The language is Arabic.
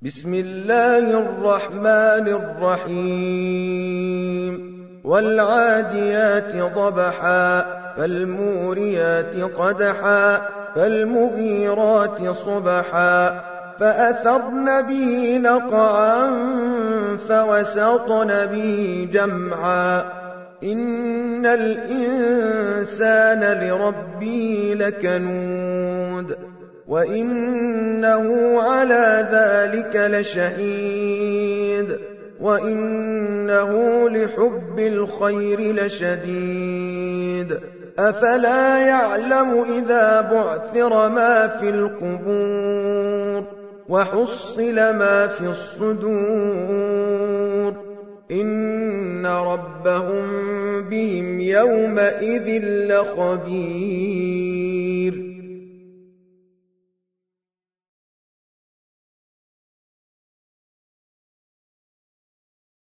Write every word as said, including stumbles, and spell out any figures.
بسم الله الرحمن الرحيم والعاديات ضبحا فالموريات قدحا فالمغيرات صبحا فأثرن به نقعا فوسطن به جمعا إن الإنسان لربه لكنود وإنه على ذلك لشهيد وإنه لحب الخير لشديد أفلا يعلم إذا بعثر ما في القبور وحصل ما في الصدور إن ربهم بهم يومئذ لخبير.